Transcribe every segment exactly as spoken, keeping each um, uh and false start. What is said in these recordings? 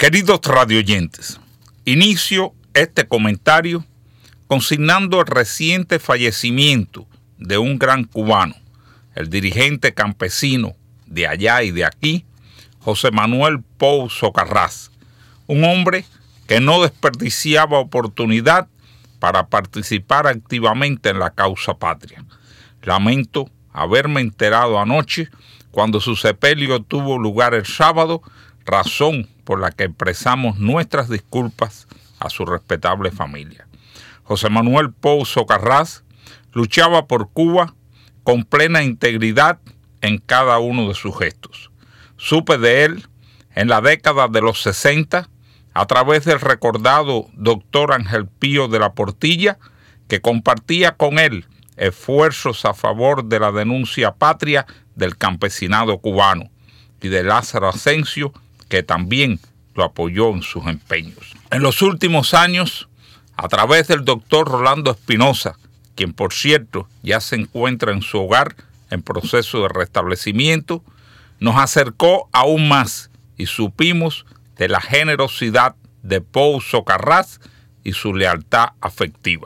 Queridos radioyentes, inicio este comentario consignando el reciente fallecimiento de un gran cubano, el dirigente campesino de allá y de aquí, José Manuel Pou Socarrás, un hombre que no desperdiciaba oportunidad para participar activamente en la causa patria. Lamento haberme enterado anoche, cuando su sepelio tuvo lugar el sábado, razón por la que expresamos nuestras disculpas a su respetable familia. José Manuel Pou Socarrás luchaba por Cuba con plena integridad en cada uno de sus gestos. Supe de él en la década de los sesenta a través del recordado doctor Ángel Pío de la Portilla, que compartía con él esfuerzos a favor de la denuncia patria del campesinado cubano, y de Lázaro Asensio, que también lo apoyó en sus empeños. En los últimos años, a través del doctor Rolando Espinosa, quien por cierto ya se encuentra en su hogar en proceso de restablecimiento, nos acercó aún más y supimos de la generosidad de Pou Socarrás y su lealtad afectiva.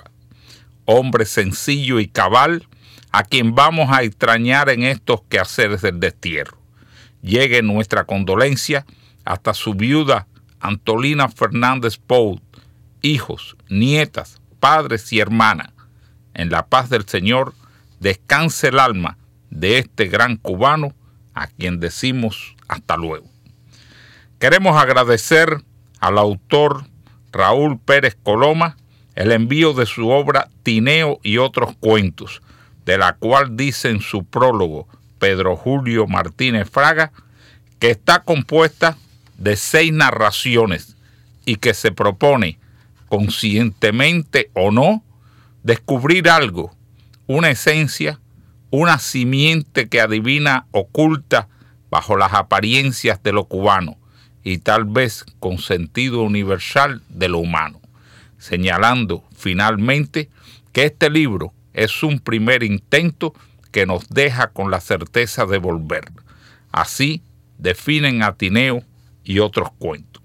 Hombre sencillo y cabal, a quien vamos a extrañar en estos quehaceres del destierro. Llegue nuestra condolencia hasta su viuda Antolina Fernández Pou, hijos, nietas, padres y hermanas. En la paz del Señor descanse el alma de este gran cubano, a quien decimos hasta luego. Queremos agradecer al autor Raúl Pérez Coloma el envío de su obra Tineo y otros cuentos, de la cual dice en su prólogo Pedro Julio Martínez Fraga que está compuesta de seis narraciones y que se propone, conscientemente o no, descubrir algo, una esencia, una simiente que adivina oculta bajo las apariencias de lo cubano y tal vez con sentido universal de lo humano, señalando finalmente que este libro es un primer intento que nos deja con la certeza de volver. Así definen a Tineo y otros cuentos.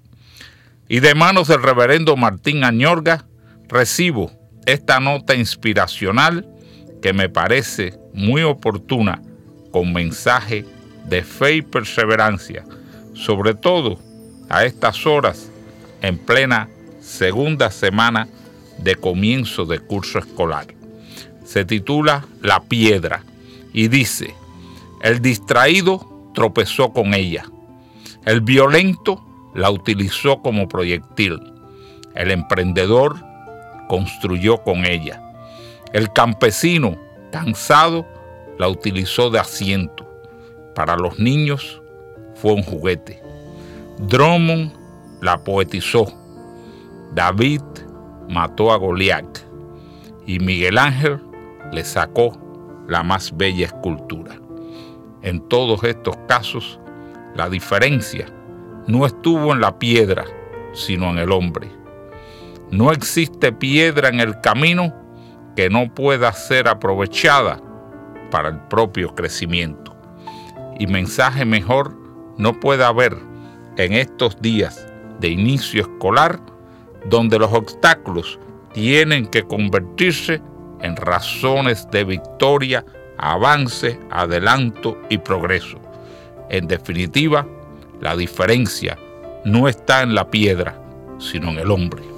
Y de manos del reverendo Martín Añorga recibo esta nota inspiracional que me parece muy oportuna, con mensaje de fe y perseverancia, sobre todo a estas horas en plena segunda semana de comienzo de curso escolar. Se titula La Piedra y dice: el distraído tropezó con ella, el violento la utilizó como proyectil, el emprendedor construyó con ella, el campesino cansado la utilizó de asiento, para los niños fue un juguete. Drummond la poetizó, David mató a Goliat y Miguel Ángel le sacó la más bella escultura. En todos estos casos, la diferencia no estuvo en la piedra, sino en el hombre. No existe piedra en el camino que no pueda ser aprovechada para el propio crecimiento. Y mensaje mejor no puede haber en estos días de inicio escolar, donde los obstáculos tienen que convertirse en razones de victoria, avance, adelanto y progreso. En definitiva, la diferencia no está en la piedra, sino en el hombre.